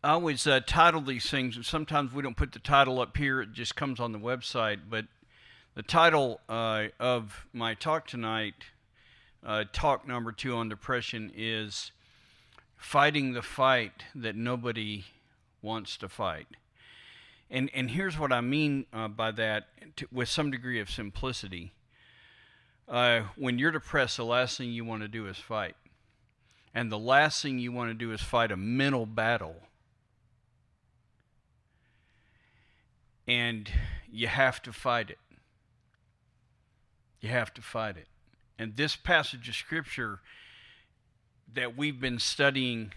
I always title these things, and sometimes we don't put the title up here, it just comes on the website. But the title of my talk tonight, talk number 2 on depression, is Fighting the Fight That Nobody Wants to Fight. And here's what I mean by that with some degree of simplicity. When you're depressed, the last thing you want to do is fight. And the last thing you want to do is fight a mental battle. And you have to fight it. You have to fight it. And this passage of Scripture that we've been studying,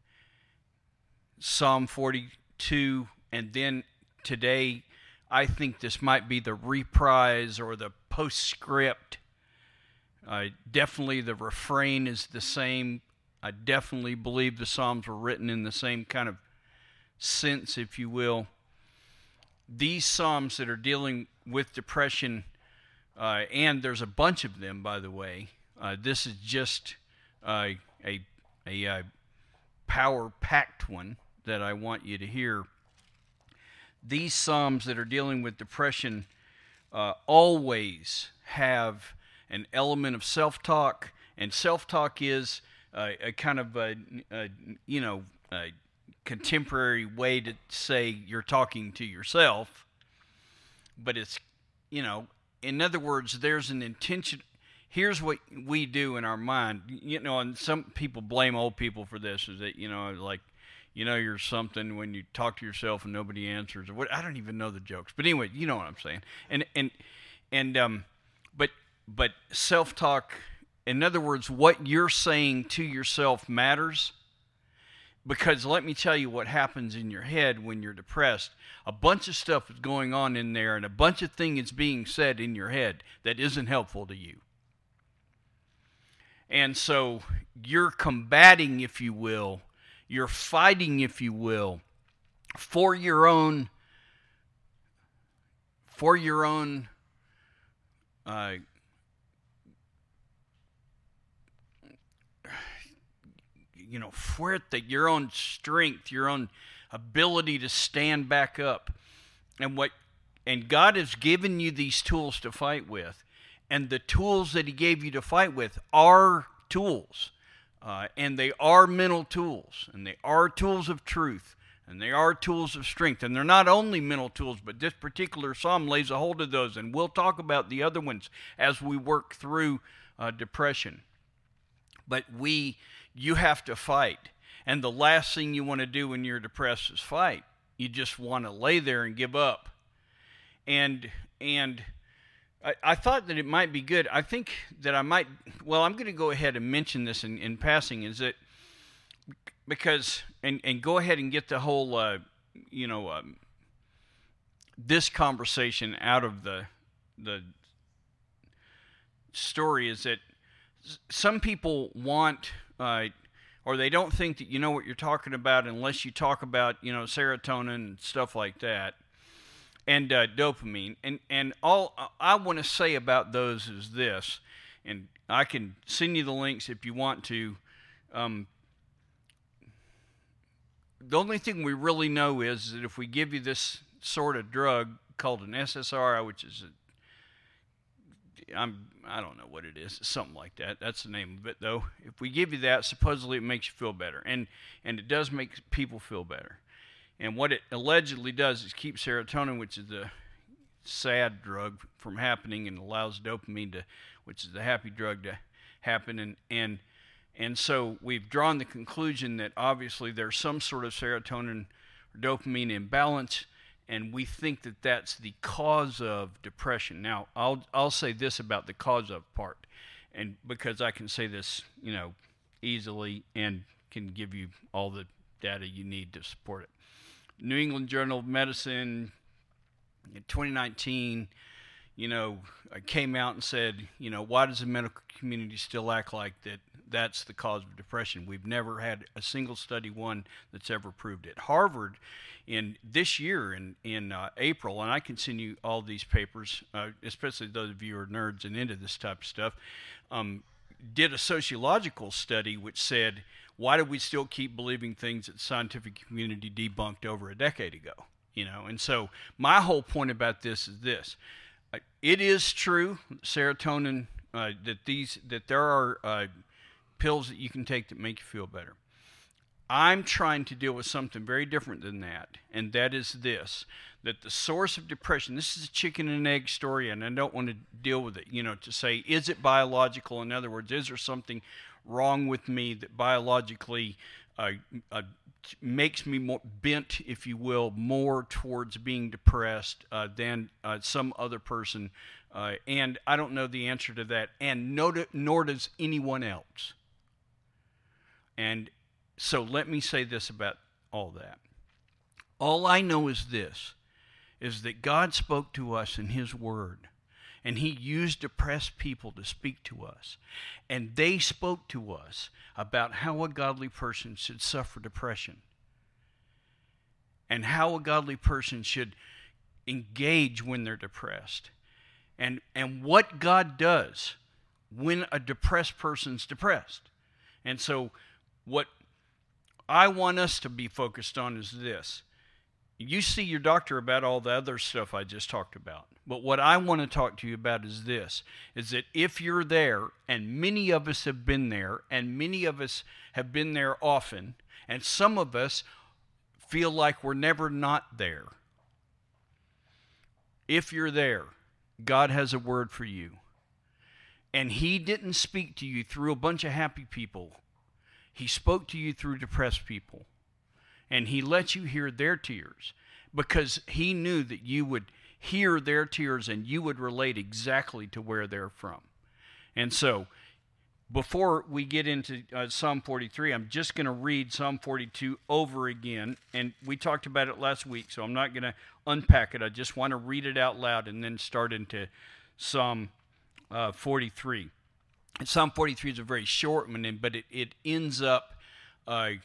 Psalm 42, and then today, I think this might be the reprise or the postscript. Definitely the refrain is the same. I definitely believe the Psalms were written in the same kind of sense, if you will. These Psalms that are dealing with depression, and there's a bunch of them, by the way. This is just a power-packed one that I want you to hear. These Psalms that are dealing with depression always have an element of self-talk, and self-talk is a kind of a contemporary way to say you're talking to yourself, but it's, in other words, there's an intention. Here's what we do in our mind, and some people blame old people for this, is that, you're something when you talk to yourself and nobody answers, or what. I don't even know the jokes, but anyway, you know what I'm saying. But self-talk, in other words, what you're saying to yourself matters, because let me tell you what happens in your head when you're depressed. A bunch of stuff is going on in there, and a bunch of things is being said in your head that isn't helpful to you. And so you're combating, if you will, you're fighting, if you will, for your own fuerte, your own strength, your own ability to stand back up. And God has given you these tools to fight with. And the tools that He gave you to fight with are tools. And they are mental tools. And they are tools of truth. And they are tools of strength. And they're not only mental tools, but this particular psalm lays a hold of those. And we'll talk about the other ones as we work through depression. But you have to fight. And the last thing you want to do when you're depressed is fight. You just want to lay there and give up. And I thought that it might be good. I think that I'm going to go ahead and mention this in passing, is that because, and go ahead and get the whole, this conversation out of the story, is that some people want, or they don't think that you know what you're talking about unless you talk about, serotonin and stuff like that, and dopamine. And all I want to say about those is this, and I can send you the links if you want to. The only thing we really know is that if we give you this sort of drug called an SSRI, which is I don't know what it is, something like that. That's the name of it, though. If we give you that, supposedly it makes you feel better, and it does make people feel better. And what it allegedly does is keep serotonin, which is the sad drug, from happening, and allows dopamine which is the happy drug, to happen. And so we've drawn the conclusion that obviously there's some sort of serotonin or dopamine imbalance, and we think that that's the cause of depression. Now, I'll say this about the cause of part, and because I can say this, easily, and can give you all the data you need to support it. New England Journal of Medicine in 2019, came out and said, why does the medical community still act like that's the cause of depression? We've never had a single study, one, that's ever proved it. Harvard, in this year, in April, and I can send you all these papers, especially those of you who are nerds and into this type of stuff, did a sociological study which said why do we still keep believing things that the scientific community debunked over a decade ago? And so my whole point about this is this. It is true, serotonin, that there are pills that you can take that make you feel better. I'm trying to deal with something very different than that, and that is this, that the source of depression, this is a chicken and egg story, and I don't want to deal with it, to say, is it biological? In other words, is there something wrong with me that biologically makes me more bent, if you will, more towards being depressed than some other person? And I don't know the answer to that, and nor does anyone else. And so let me say this about all that. All I know is this, is that God spoke to us in His Word, and He used depressed people to speak to us. And they spoke to us about how a godly person should suffer depression, and how a godly person should engage when they're depressed, and what God does when a depressed person's depressed. And so what I want us to be focused on is this. You see your doctor about all the other stuff I just talked about. But what I want to talk to you about is this, is that if you're there, and many of us have been there, and many of us have been there often, and some of us feel like we're never not there. If you're there, God has a word for you. And He didn't speak to you through a bunch of happy people. He spoke to you through depressed people. And He let you hear their tears because He knew that you would hear their tears and you would relate exactly to where they're from. And so, before we get into Psalm 43, I'm just going to read Psalm 42 over again. And we talked about it last week, so I'm not going to unpack it. I just want to read it out loud and then start into Psalm 43. And Psalm 43 is a very short one, but it ends up at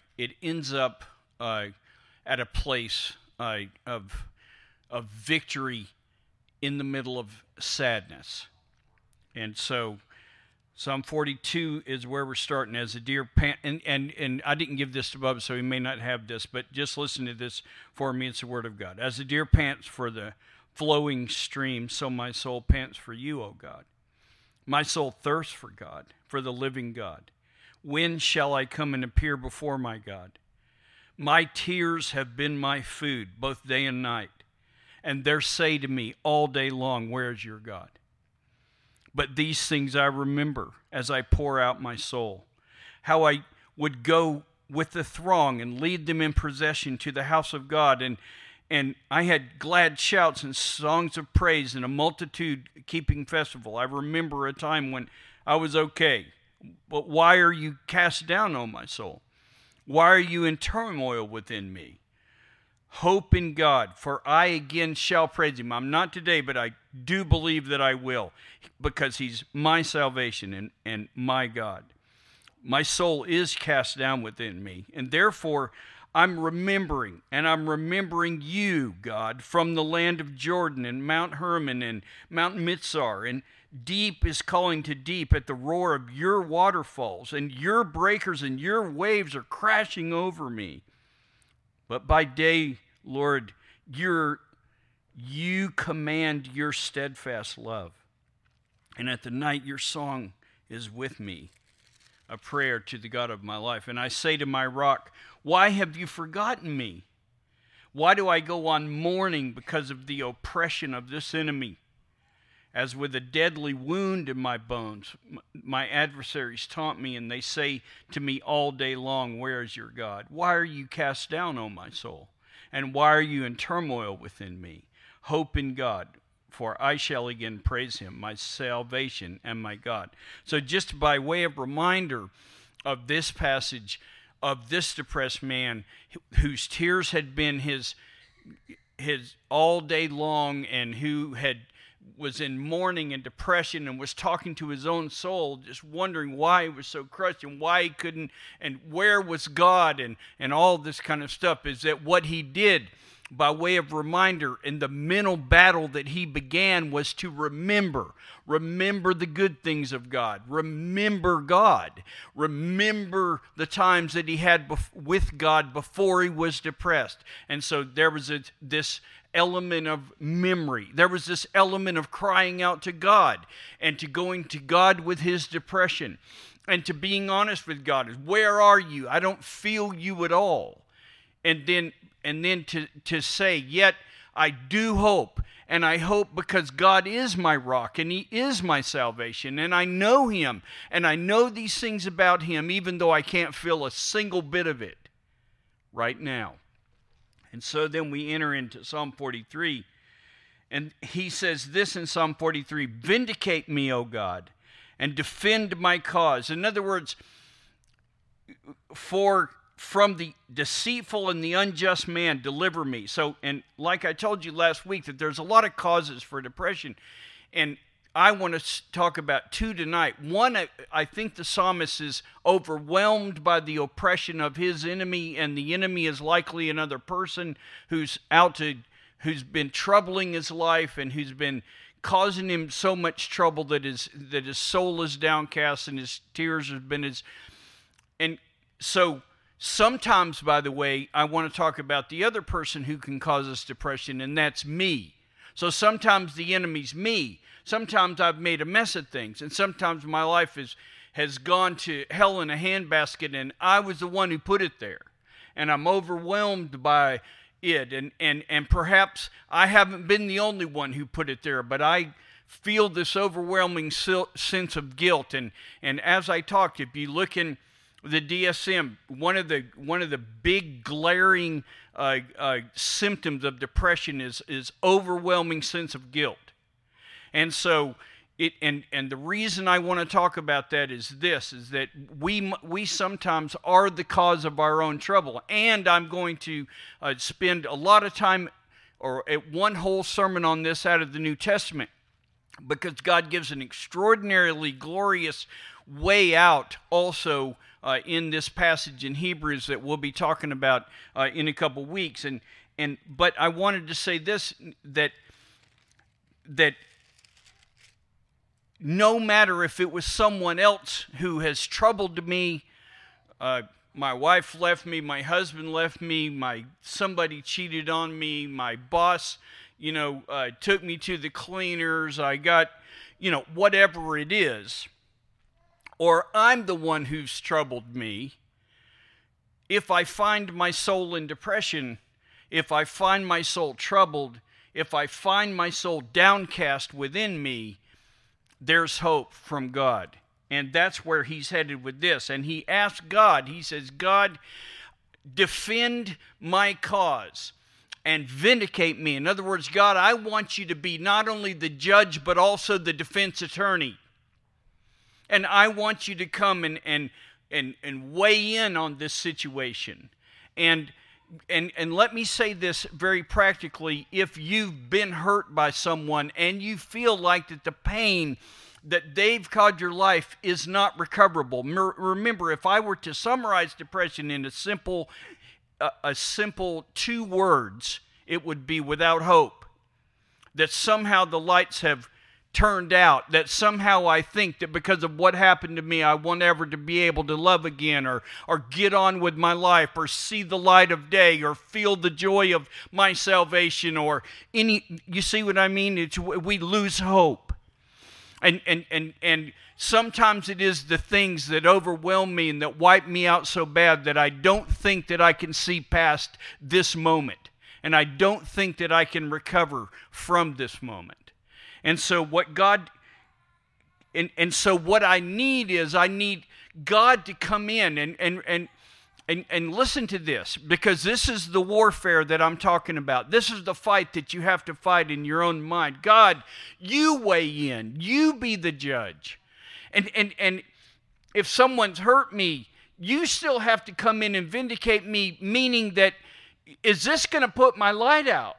a place of victory in the middle of sadness. And so Psalm 42 is where we're starting. As a deer pant, and I didn't give this to Bubba, so he may not have this, but just listen to this for me. It's the word of God. As a deer pants for the flowing stream, so my soul pants for you, O God. My soul thirsts for God, for the living God. When shall I come and appear before my God? My tears have been my food, both day and night, and they say to me all day long, where is your God? But these things I remember as I pour out my soul, how I would go with the throng and lead them in procession to the house of God, and I had glad shouts and songs of praise and a multitude keeping festival. I remember a time when I was okay. But why are you cast down, O my soul? Why are you in turmoil within me? Hope in God, for I again shall praise Him. I'm not today, but I do believe that I will, because He's my salvation and my God. My soul is cast down within me, and therefore I'm remembering you, God, from the land of Jordan and Mount Hermon and Mount Mitzar, and deep is calling to deep at the roar of your waterfalls, and your breakers and your waves are crashing over me. But by day, Lord, you command your steadfast love, and at the night your song is with me, a prayer to the God of my life. And I say to my rock, why have you forgotten me? Why do I go on mourning because of the oppression of this enemy? As with a deadly wound in my bones, my adversaries taunt me, and they say to me all day long, where is your God? Why are you cast down, O my soul? And why are you in turmoil within me? Hope in God, for I shall again praise Him, my salvation and my God. So just by way of reminder of this passage, of this depressed man whose tears had been his all day long, and who was in mourning and depression and was talking to his own soul, just wondering why he was so crushed and why he couldn't, and where was God, and all this kind of stuff, is that what he did by way of reminder, and the mental battle that he began was to remember. Remember the good things of God. Remember God. Remember the times that he had with God before he was depressed. And so there was this element of memory. There was this element of crying out to God and to going to God with his depression and to being honest with God. Where are you? I don't feel you at all. And then to say, yet I do hope, and I hope because God is my rock, and he is my salvation, and I know him, and I know these things about him, even though I can't feel a single bit of it right now. And so then we enter into Psalm 43, and he says this in Psalm 43, "Vindicate me, O God, and defend my cause." In other words, from the deceitful and the unjust man, deliver me. So, and like I told you last week, that there's a lot of causes for depression. And I want to talk about two tonight. One, I think the psalmist is overwhelmed by the oppression of his enemy, and the enemy is likely another person who's been troubling his life and who's been causing him so much trouble that his soul is downcast and his tears have been his. And so sometimes, by the way, I want to talk about the other person who can cause us depression, and that's me. So sometimes the enemy's me. Sometimes I've made a mess of things, and sometimes my life has gone to hell in a handbasket, and I was the one who put it there. And I'm overwhelmed by it, and perhaps I haven't been the only one who put it there, but I feel this overwhelming sense of guilt. And as I talked, if you look in the DSM, one of the big glaring symptoms of depression is overwhelming sense of guilt. And so and the reason I want to talk about that is that we sometimes are the cause of our own trouble. And I'm going to spend a lot of time or one whole sermon on this out of the New Testament, because God gives an extraordinarily glorious way out also in this passage in Hebrews that we'll be talking about in a couple weeks. But I wanted to say this, that no matter if it was someone else who has troubled me, my wife left me, my husband left me, somebody cheated on me, my boss, took me to the cleaners, I got, whatever it is, or I'm the one who's troubled me, if I find my soul in depression, if I find my soul troubled, if I find my soul downcast within me, there's hope from God. And that's where he's headed with this. And he asks God, he says, God, defend my cause and vindicate me. In other words, God, I want you to be not only the judge, but also the defense attorney. And I want you to come and weigh in on this situation. And let me say this very practically. If you've been hurt by someone and you feel like that the pain that they've caused your life is not recoverable, remember, if I were to summarize depression in a simple 2 words, it would be without hope. That somehow the lights have turned out, that somehow I think that because of what happened to me, I won't ever to be able to love again, or get on with my life, or see the light of day, or feel the joy of my salvation, or you see what I mean? We lose hope. And sometimes it is the things that overwhelm me and that wipe me out so bad that I don't think that I can see past this moment. And I don't think that I can recover from this moment. And so what I need is God to come in and listen to this, because this is the warfare that I'm talking about. This is the fight that you have to fight in your own mind. God, you weigh in. You be the judge. And if someone's hurt me, you still have to come in and vindicate me, meaning that, is this going to put my light out?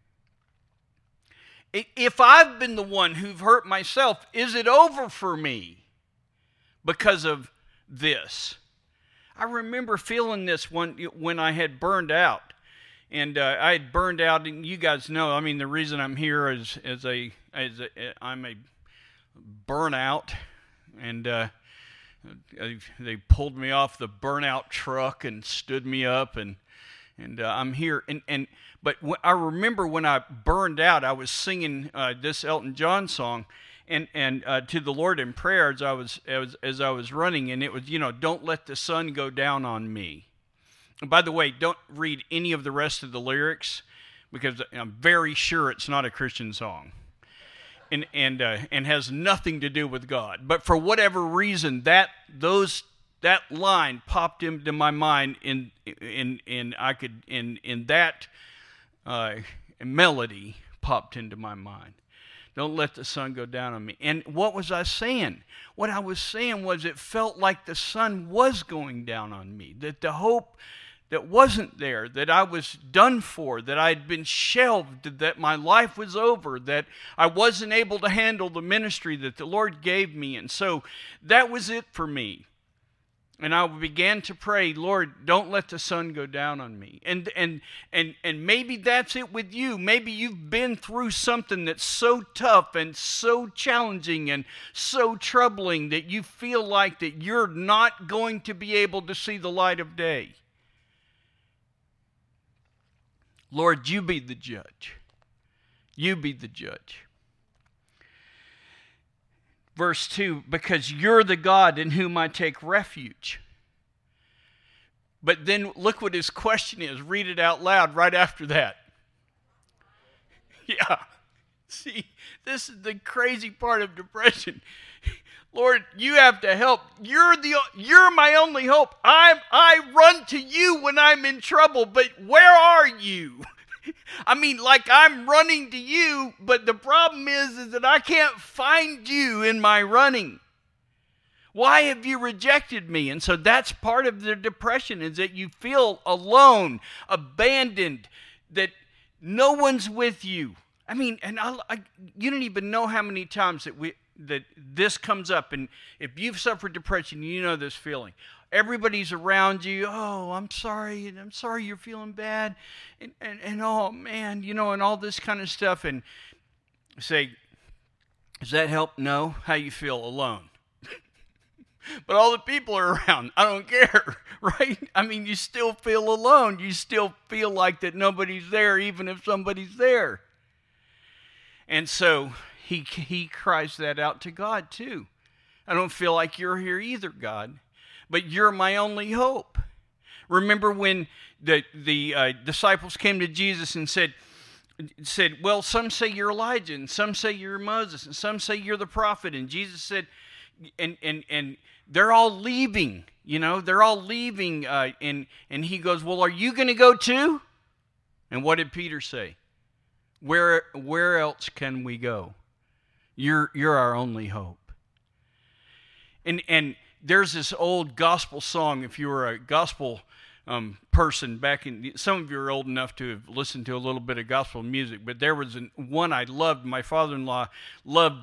If I've been the one who've hurt myself, is it over for me because of this? I remember feeling this when I had burned out. And I had burned out, and you guys know, I mean, the reason I'm here is I'm a burnout, and they pulled me off the burnout truck and stood me up, and I'm here. But I remember when I burned out, I was singing this Elton John song, and to the Lord in prayer as I was running, and it was, don't let the sun go down on me. And by the way, don't read any of the rest of the lyrics, because I'm very sure it's not a Christian song, and has nothing to do with God. But for whatever reason, that line popped into my mind in that melody popped into my mind. Don't let the sun go down on me. And what was I saying? What I was saying was, it felt like the sun was going down on me, that the hope that wasn't there, that I was done for, that I had been shelved, that my life was over, that I wasn't able to handle the ministry that the Lord gave me. And so that was it for me. And I began to pray, Lord, don't let the sun go down on me. And maybe that's it with you. Maybe you've been through something that's so tough and so challenging and so troubling that you feel like that you're not going to be able to see the light of day. Lord, you be the judge. You be the judge. Verse 2, because you're the God in whom I take refuge. But then look what his question is. Read it out loud right after that. Yeah. See, this is the crazy part of depression. Lord, you have to help. You're my only hope. I run to you when I'm in trouble, but where are you? I mean, like, I'm running to you, but the problem is that I can't find you in my running. Why have you rejected me? And so that's part of the depression, is that you feel alone, abandoned, that no one's with you. I mean, and you don't even know how many times that this comes up. And if you've suffered depression, you know this feeling. Everybody's around you. Oh, I'm sorry. And I'm sorry you're feeling bad. And oh, man, and all this kind of stuff. And say, does that help? No. How you feel? Alone. But all the people are around. I don't care, right? I mean, you still feel alone. You still feel like that nobody's there, even if somebody's there. And so he cries that out to God too. I don't feel like you're here either, God, but you're my only hope. Remember when the disciples came to Jesus and said, well, some say you're Elijah, and some say you're Moses, and some say you're the prophet. And Jesus said, and they're all leaving, they're all leaving. And he goes, well, are you going to go too? And what did Peter say? Where else can we go? You're our only hope. And there's this old gospel song. If you were a gospel person back in, some of you are old enough to have listened to a little bit of gospel music, but there was one I loved. My father-in-law loved,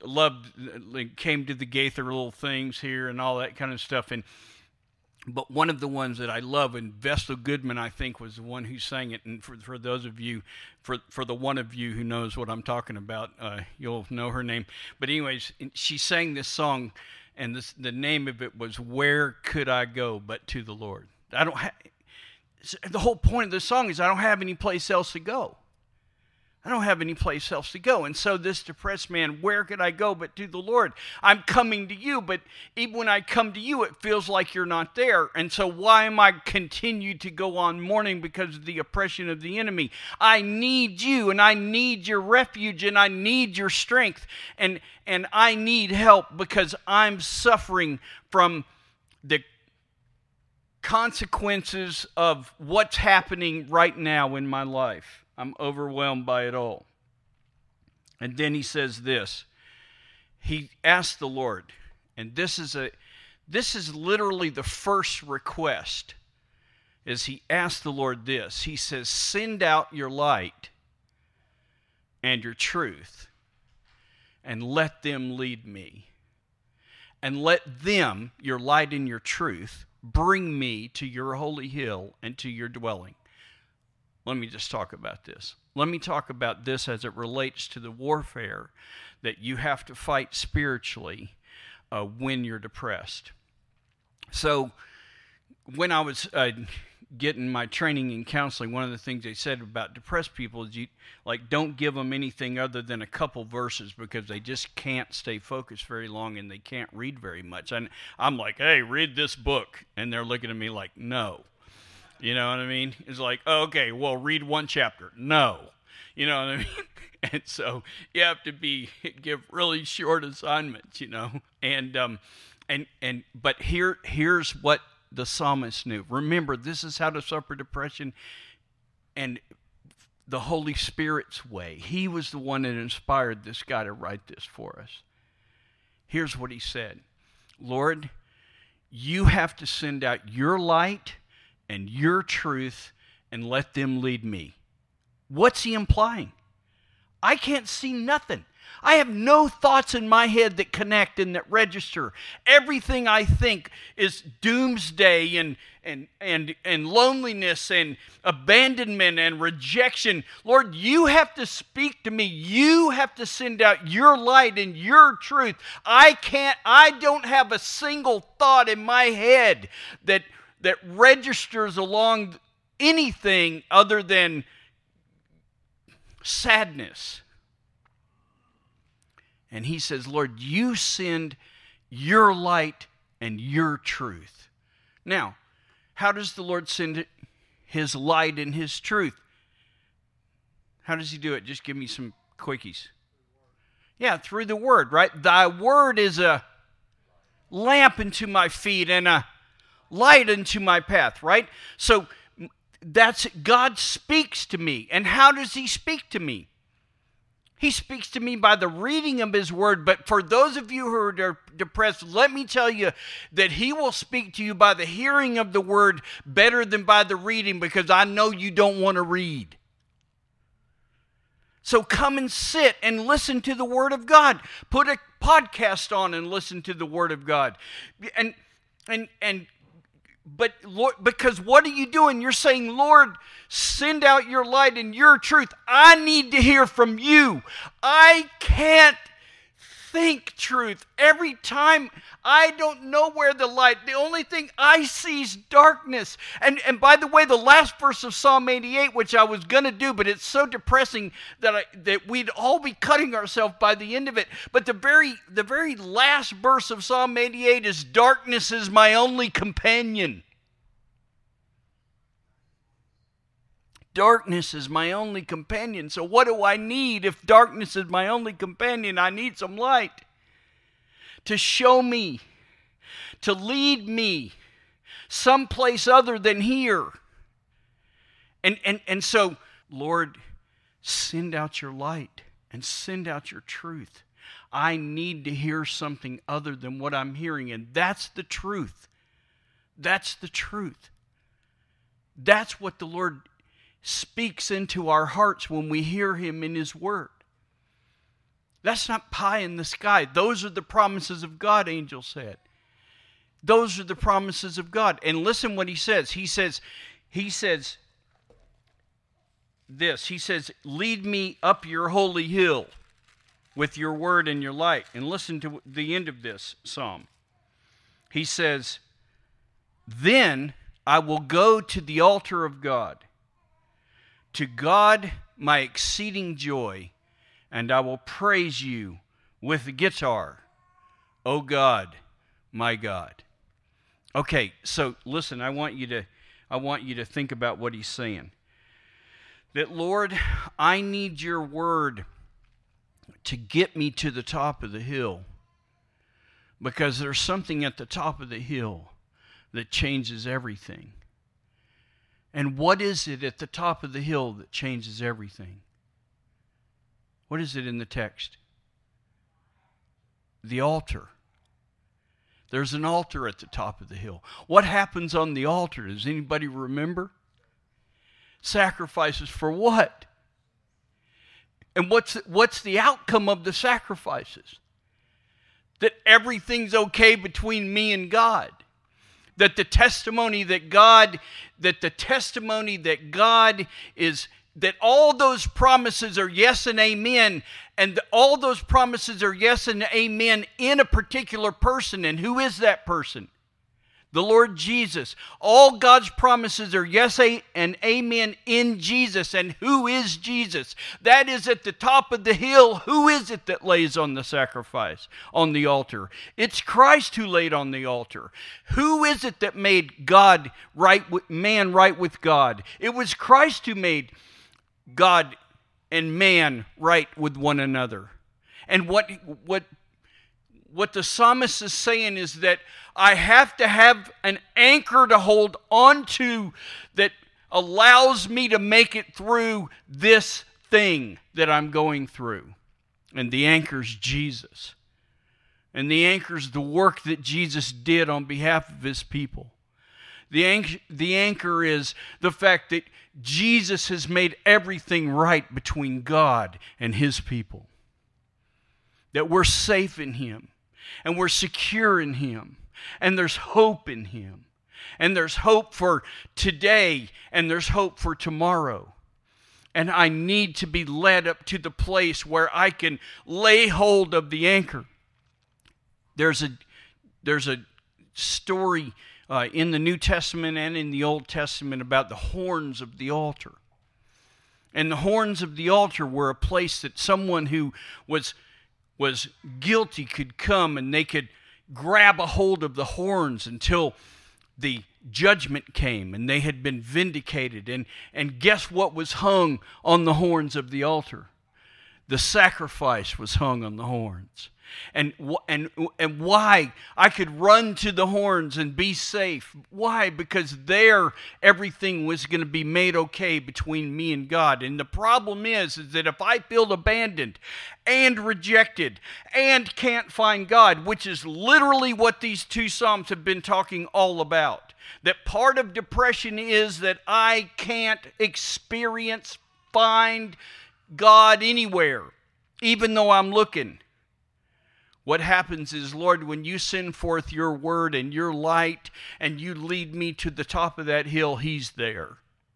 came to the Gaither little things here and all that kind of stuff. But one of the ones that I love, and Vestal Goodman, I think, was the one who sang it. And for those of you, for the one of you who knows what I'm talking about, you'll know her name. But anyways, she sang this song, and the name of it was "Where Could I Go But to the Lord." The whole point of the song is I don't have any place else to go. I don't have any place else to go. And so this depressed man, where could I go but to the Lord? I'm coming to you, but even when I come to you, it feels like you're not there. And so why am I continue to go on mourning because of the oppression of the enemy? I need you, and I need your refuge, and I need your strength, and I need help because I'm suffering from the consequences of what's happening right now in my life. I'm overwhelmed by it all. And then he says this. He asked the Lord, and this is literally the first request, is he asked the Lord this. He says, send out your light and your truth, and let them lead me. And let them, your light and your truth, bring me to your holy hill and to your dwelling. let me just talk about this. Let me talk about this as it relates to the warfare that you have to fight spiritually when you're depressed. So when I was getting my training in counseling, one of the things they said about depressed people is don't give them anything other than a couple verses, because they just can't stay focused very long and they can't read very much. And I'm like, hey, read this book. And they're looking at me like, no. You know what I mean? It's like, oh, okay, well, read one chapter. No. You know what I mean? And so you have to give really short assignments, you know. But here's what the psalmist knew. Remember, this is how to suffer depression and the Holy Spirit's way. He was the one that inspired this guy to write this for us. Here's what he said. Lord, you have to send out your light and your truth and let them lead me. What's he implying? I can't see nothing. I have no thoughts in my head that connect and that register. Everything I think is doomsday and loneliness and abandonment and rejection. Lord, you have to speak to me. You have to send out your light and your truth. I don't have a single thought in my head that registers along anything other than sadness. And he says, Lord, you send your light and your truth. Now, how does the Lord send his light and his truth? How does he do it? Just give me some quickies. Yeah, through the word, right? Thy word is a lamp unto my feet and a light unto my path, right? So that's God speaks to me. And how does he speak to me? He speaks to me by the reading of his word. But for those of you who are depressed, let me tell you that he will speak to you by the hearing of the word better than by the reading, because I know you don't want to read. So come and sit and listen to the word of God. Put a podcast on and listen to the word of God. But Lord, because what are you doing? You're saying, Lord, send out your light and your truth. I need to hear from you. I can't think truth. Every time I don't know where the light, the only thing I see is darkness. And by the way, the last verse of Psalm 88, which I was going to do, but it's so depressing that we'd all be cutting ourselves by the end of it. But the very last verse of Psalm 88 is, darkness is my only companion. Darkness is my only companion. So what do I need if darkness is my only companion? I need some light to show me, to lead me someplace other than here. And so, Lord, send out your light and send out your truth. I need to hear something other than what I'm hearing, and that's the truth. That's the truth. That's what the Lord speaks into our hearts when we hear him in his word. That's not pie in the sky. Those are the promises of God, Angel said. Those are the promises of God. And listen what he says. He says this. He says, lead me up your holy hill with your word and your light. And listen to the end of this psalm. He says, then I will go to the altar of God, to God my exceeding joy, and I will praise you with the guitar, O God, my God. Okay, so listen, I want you to think about what he's saying. That, Lord, I need your word to get me to the top of the hill, because there's something at the top of the hill that changes everything. And what is it at the top of the hill that changes everything? What is it in the text? The altar. There's an altar at the top of the hill. What happens on the altar? Does anybody remember? Sacrifices for what? And what's the outcome of the sacrifices? That everything's okay between me and God. That the testimony that God is, that all those promises are yes and amen, and all those promises are yes and amen in a particular person. And who is that person? The Lord Jesus. All God's promises are yes and amen in Jesus. And who is Jesus? That is at the top of the hill. Who is it that lays on the sacrifice, on the altar? It's Christ who laid on the altar. Who is it that made God right with man right with God? It was Christ who made God and man right with one another. And what the psalmist is saying is that I have to have an anchor to hold on to that allows me to make it through this thing that I'm going through. And the anchor's Jesus. And the anchor's the work that Jesus did on behalf of his people. The anchor is the fact that Jesus has made everything right between God and his people. That we're safe in him. And we're secure in him. And there's hope in him. And there's hope for today. And there's hope for tomorrow. And I need to be led up to the place where I can lay hold of the anchor. There's a story in the New Testament and in the Old Testament about the horns of the altar. And the horns of the altar were a place that someone who was guilty could come and they could grab a hold of the horns until the judgment came and they had been vindicated. And guess what was hung on the horns of the altar? The sacrifice was hung on the horns. And why? I could run to the horns and be safe. Why? Because there everything was going to be made okay between me and God. And the problem is that if I feel abandoned and rejected and can't find God, which is literally what these two Psalms have been talking all about, that part of depression is that I can't find God anywhere, even though I'm looking. What happens is, Lord, when you send forth your word and your light and you lead me to the top of that hill, he's there.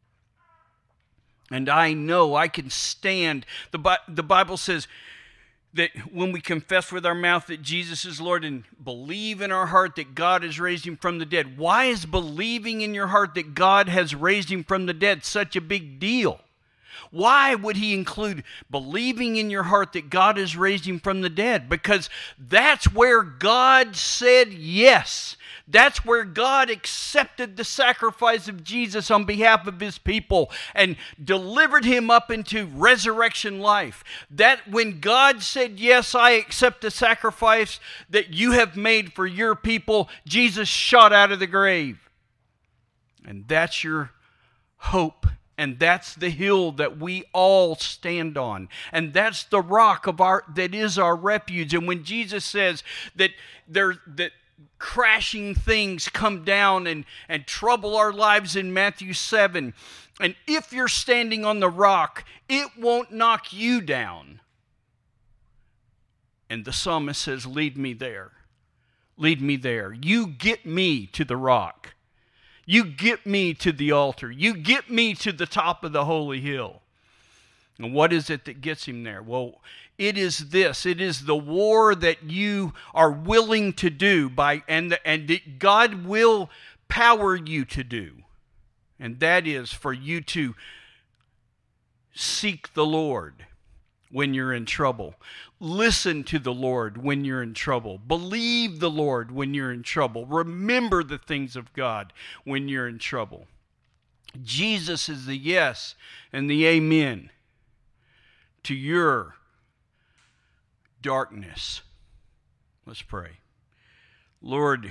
And I know I can stand. The Bible says that when we confess with our mouth that Jesus is Lord and believe in our heart that God has raised him from the dead. Why is believing in your heart that God has raised him from the dead such a big deal? Why would he include believing in your heart that God has raised him from the dead? Because that's where God said yes. That's where God accepted the sacrifice of Jesus on behalf of his people and delivered him up into resurrection life. That when God said, yes, I accept the sacrifice that you have made for your people, Jesus shot out of the grave. And that's your hope. And that's the hill that we all stand on. And that's the rock that is our refuge. And when Jesus says that crashing things come down and trouble our lives in Matthew 7, and if you're standing on the rock, it won't knock you down. And the psalmist says, lead me there. Lead me there. You get me to the rock. You get me to the altar. You get me to the top of the holy hill. And what is it that gets him there? Well, it is this. It is the war that you are willing to do and that God will power you to do. And that is for you to seek the Lord when you're in trouble. Listen to the Lord when you're in trouble. Believe the Lord when you're in trouble. Remember the things of God when you're in trouble. Jesus is the yes and the amen to your darkness. Let's pray. Lord,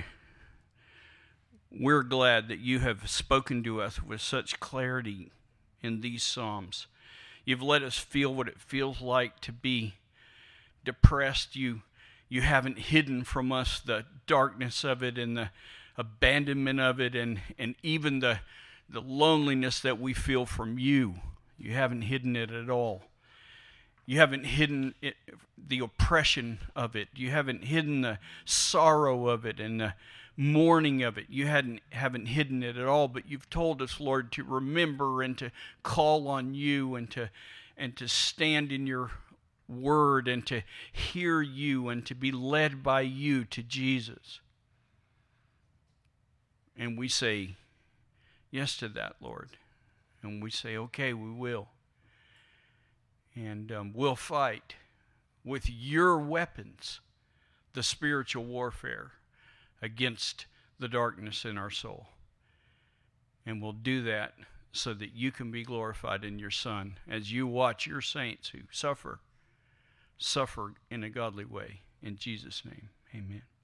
we're glad that you have spoken to us with such clarity in these Psalms. You've let us feel what it feels like to be depressed. You haven't hidden from us the darkness of it and the abandonment of it and even the loneliness that we feel from you. You haven't hidden it at all. You haven't hidden the oppression of it. You haven't hidden the sorrow of it and the mourning of it. You haven't hidden it at all, but you've told us, Lord, to remember and to call on you and to stand in your word and to hear you and to be led by you to Jesus. And we say yes to that, Lord. And we say, okay, we will. And we'll fight with your weapons the spiritual warfare against the darkness in our soul. And we'll do that so that you can be glorified in your Son as you watch your saints who suffer in a godly way. In Jesus' name, amen.